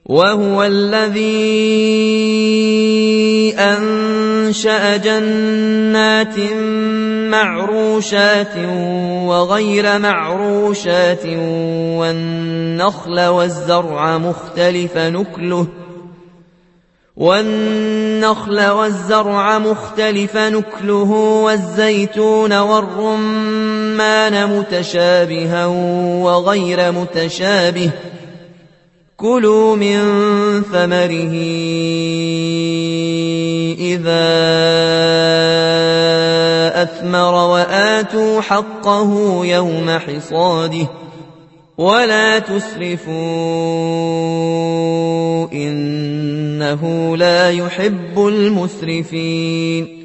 وهو الذي أنشأ جنات معروشات وغير معروشات والنخل والزرع مختلف نكله والزيتون والرمان متشابها وغير متشابه كلوا من ثمره إذا أثمر وآتوا حقه يوم حصاده ولا تسرفوا إنه لا يحب المسرفين